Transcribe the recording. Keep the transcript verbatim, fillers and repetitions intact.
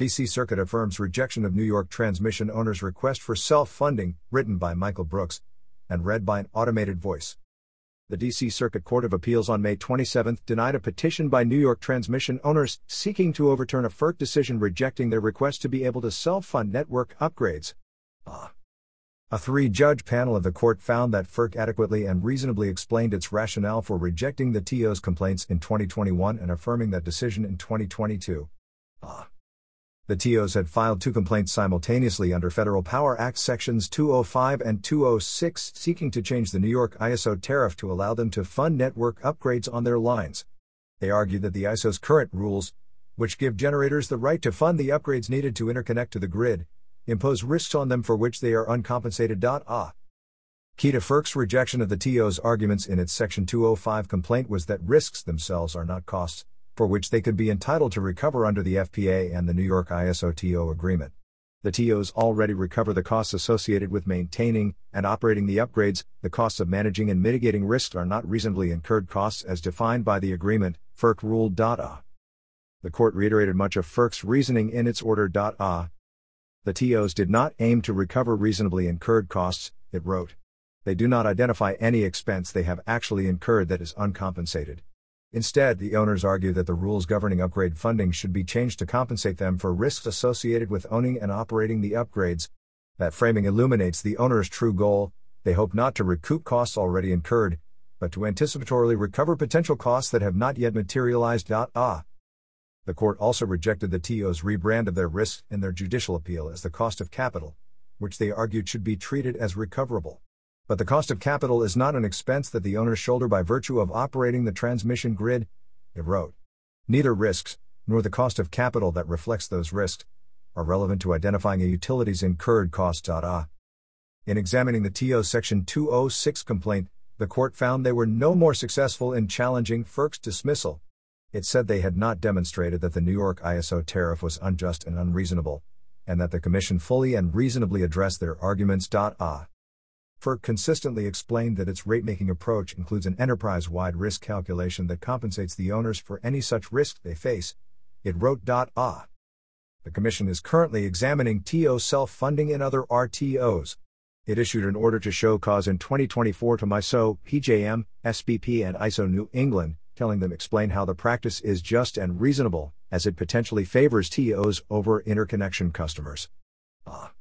D C Circuit affirms rejection of New York transmission owner's request for self-funding, written by Michael Brooks, and read by an automated voice. The D C Circuit Court of Appeals on May twenty-seventh denied a petition by New York transmission owners seeking to overturn a F E R C decision rejecting their request to be able to self-fund network upgrades. Ah. A three-judge panel of the court found that F E R C adequately and reasonably explained its rationale for rejecting the T O's complaints in twenty twenty-one and affirming that decision in twenty twenty-two. Ah. The T Os had filed two complaints simultaneously under Federal Power Act Sections two oh five and two oh six seeking to change the New York I S O tariff to allow them to fund network upgrades on their lines. They argued that the I S O's current rules, which give generators the right to fund the upgrades needed to interconnect to the grid, impose risks on them for which they are uncompensated. Ah. Key to F E R C's rejection of the T O's arguments in its Section two oh five complaint was that risks themselves are not costs, for which they could be entitled to recover under the F P A and the New York I S O T O agreement. The T Os already recover the costs associated with maintaining and operating the upgrades. The costs of managing and mitigating risks are not reasonably incurred costs as defined by the agreement, F E R C ruled. Ah. The court reiterated much of F E R C's reasoning in its order. Ah. The T Os did not aim to recover reasonably incurred costs, it wrote. They do not identify any expense they have actually incurred that is uncompensated. Instead, the owners argue that the rules governing upgrade funding should be changed to compensate them for risks associated with owning and operating the upgrades. That framing illuminates the owners' true goal. They hope not to recoup costs already incurred, but to anticipatorily recover potential costs that have not yet materialized. Ah. The court also rejected the T O's rebrand of their risks in their judicial appeal as the cost of capital, which they argued should be treated as recoverable. But the cost of capital is not an expense that the owners shoulder by virtue of operating the transmission grid, it wrote. Neither risks, nor the cost of capital that reflects those risks, are relevant to identifying a utility's incurred costs. Ah. In examining the T O's Section two oh six complaint, the court found they were no more successful in challenging F E R C's dismissal. It said they had not demonstrated that the New York I S O tariff was unjust and unreasonable, and that the Commission fully and reasonably addressed their arguments. Ah. F E R C consistently explained that its rate-making approach includes an enterprise-wide risk calculation that compensates the owners for any such risk they face, it wrote. Ah. The Commission is currently examining T O self-funding in other R T Os. It issued an order to show cause in twenty twenty-four to MISO, P J M, S P P and I S O New England, telling them explain how the practice is just and reasonable, as it potentially favors T Os over interconnection customers. Ah.